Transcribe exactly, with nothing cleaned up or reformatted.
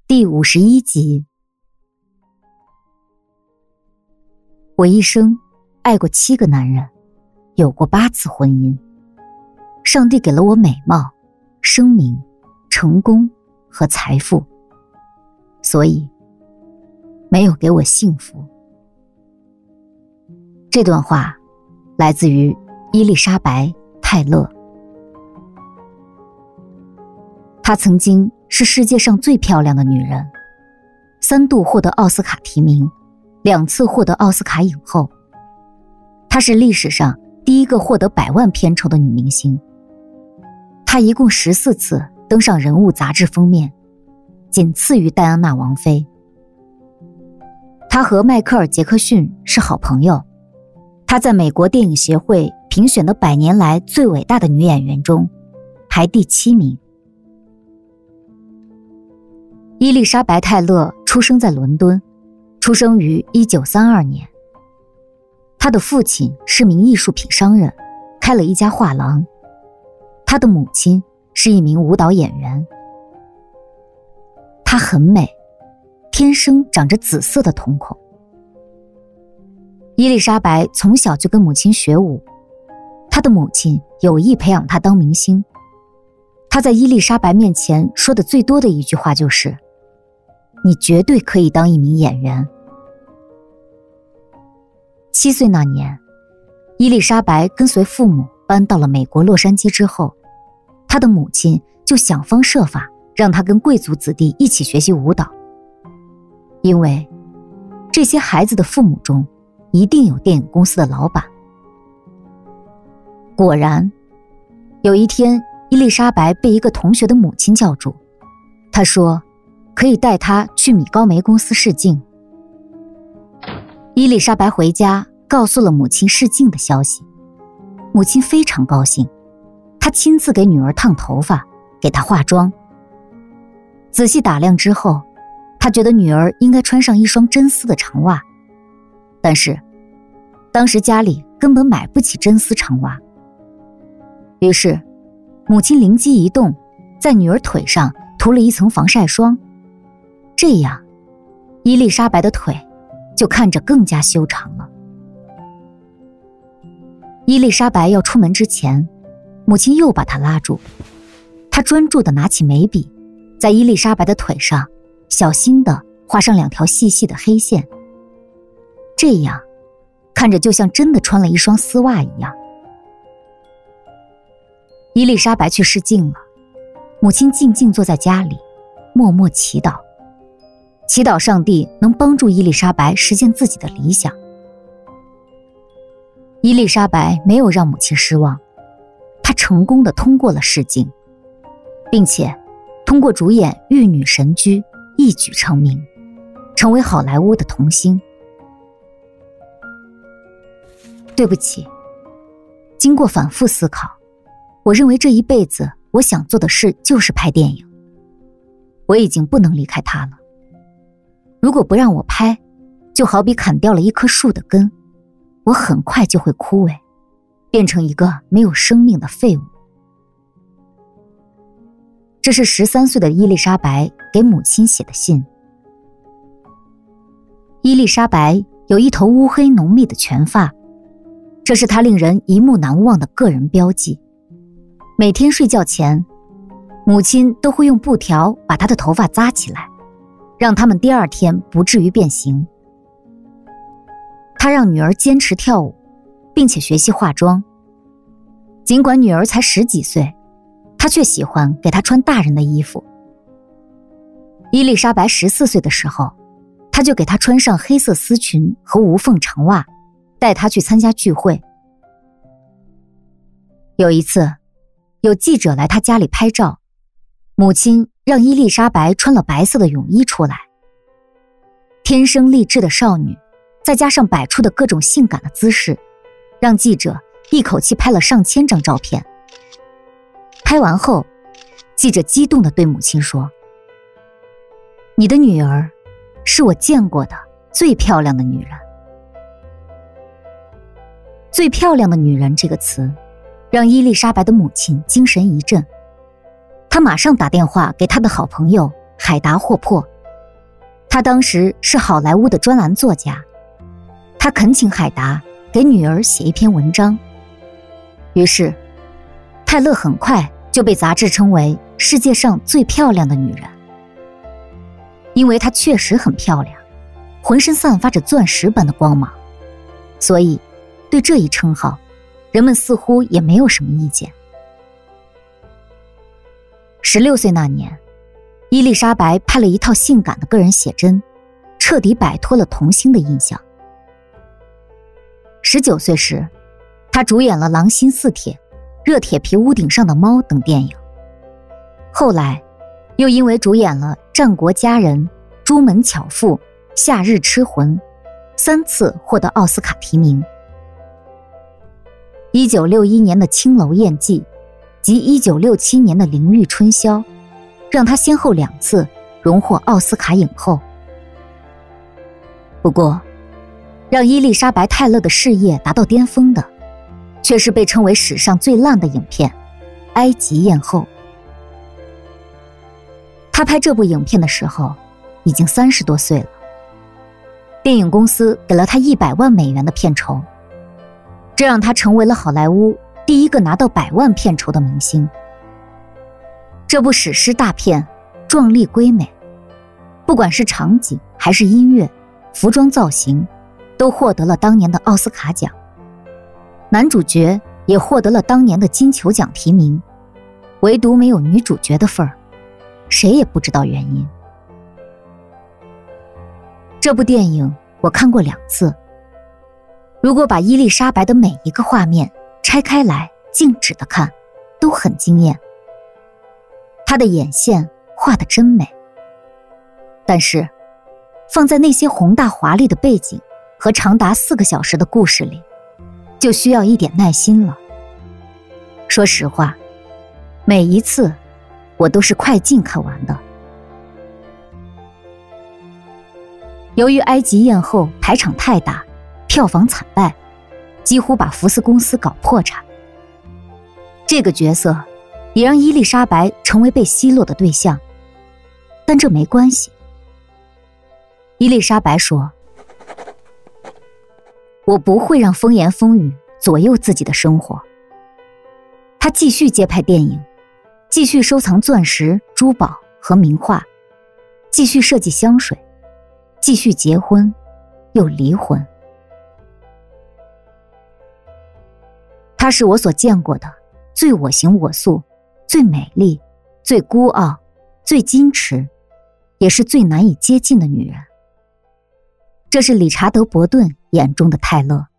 第五十一集。我一生爱过七个男人，有过八次婚姻。上帝给了我美貌、声名、成功和财富，所以没有给我幸福。这段话来自于伊丽莎白·泰勒。她曾经是世界上最漂亮的女人，三度获得奥斯卡提名，两次获得奥斯卡影后。她是历史上第一个获得百万片酬的女明星。她一共十四次登上人物杂志封面，仅次于戴安娜王妃。她和迈克尔·杰克逊是好朋友。她在美国电影协会评选的百年来最伟大的女演员中排第七名。伊丽莎白·泰勒出生在伦敦，出生于一九三二年。她的父亲是名艺术品商人，开了一家画廊。她的母亲是一名舞蹈演员。她很美，天生长着紫色的瞳孔。伊丽莎白从小就跟母亲学舞，她的母亲有意培养她当明星。她在伊丽莎白面前说的最多的一句话就是：你绝对可以当一名演员。七岁那年，伊丽莎白跟随父母搬到了美国洛杉矶之后，她的母亲就想方设法让她跟贵族子弟一起学习舞蹈，因为这些孩子的父母中一定有电影公司的老板。果然，有一天，伊丽莎白被一个同学的母亲叫住，她说可以带她去米高梅公司试镜。伊丽莎白回家告诉了母亲试镜的消息，母亲非常高兴，她亲自给女儿烫头发，给她化妆。仔细打量之后，她觉得女儿应该穿上一双真丝的长袜，但是当时家里根本买不起真丝长袜。于是母亲灵机一动，在女儿腿上涂了一层防晒霜，这样伊丽莎白的腿就看着更加修长了。伊丽莎白要出门之前，母亲又把她拉住，她专注地拿起眉笔，在伊丽莎白的腿上小心地画上两条细细的黑线，这样看着就像真的穿了一双丝袜一样。伊丽莎白去试镜了，母亲静静坐在家里，默默祈祷，祈祷上帝能帮助伊丽莎白实现自己的理想。伊丽莎白没有让母亲失望，她成功地通过了试镜，并且通过主演《玉女神驹》一举成名，成为好莱坞的童星。对不起，经过反复思考，我认为这一辈子我想做的事就是拍电影。我已经不能离开它了。如果不让我拍，就好比砍掉了一棵树的根，我很快就会枯萎，变成一个没有生命的废物。这是十三岁的伊丽莎白给母亲写的信。伊丽莎白有一头乌黑浓密的全发，这是她令人一目难忘的个人标记。每天睡觉前，母亲都会用布条把她的头发扎起来，让他们第二天不至于变形。她让女儿坚持跳舞，并且学习化妆。尽管女儿才十几岁，她却喜欢给她穿大人的衣服。伊丽莎白十四岁的时候，她就给她穿上黑色丝裙和无缝长袜，带她去参加聚会。有一次，有记者来她家里拍照，母亲让伊丽莎白穿了白色的泳衣出来。天生丽质的少女，再加上摆出的各种性感的姿势，让记者一口气拍了上千张照片。拍完后，记者激动地对母亲说：你的女儿是我见过的最漂亮的女人。最漂亮的女人这个词让伊丽莎白的母亲精神一振，她马上打电话给她的好朋友海达霍珀， 他当时是好莱坞的专栏作家，他恳请海达给女儿写一篇文章。于是泰勒很快就被杂志称为世界上最漂亮的女人。因为她确实很漂亮，浑身散发着钻石般的光芒，所以对这一称号人们似乎也没有什么意见。十六岁那年，伊丽莎白拍了一套性感的个人写真，彻底摆脱了童星的印象。十九岁时，她主演了《狼心似铁》《热铁皮屋顶上的猫》等电影，后来又因为主演了《战国佳人》《朱门巧妇》《夏日痴魂》，三次获得奥斯卡提名。一九六一年的《青楼艳妓》及一九六七年的《灵玉春宵》，让她先后两次荣获奥斯卡影后。不过，让伊丽莎白·泰勒的事业达到巅峰的，却是被称为史上最烂的影片《埃及艳后》。她拍这部影片的时候已经三十多岁了，电影公司给了她一百万美元的片酬，这让她成为了好莱坞第一个拿到百万片酬的明星。这部史诗大片壮丽瑰美，不管是场景还是音乐、服装造型，都获得了当年的奥斯卡奖。男主角也获得了当年的金球奖提名，唯独没有女主角的份儿，谁也不知道原因。这部电影我看过两次，如果把伊丽莎白的每一个画面拆开来静止的看，都很惊艳。她的眼线画得真美，但是放在那些宏大华丽的背景和长达四个小时的故事里，就需要一点耐心了。说实话，每一次我都是快进看完的。由于埃及艳后排场太大，票房惨败，几乎把福斯公司搞破产。这个角色也让伊丽莎白成为被奚落的对象，但这没关系。伊丽莎白说，我不会让风言风语左右自己的生活。她继续接拍电影，继续收藏钻石、珠宝和名画，继续设计香水，继续结婚又离婚。她是我所见过的最我行我素、最美丽、最孤傲、最矜持，也是最难以接近的女人。这是理查德·伯顿眼中的泰勒。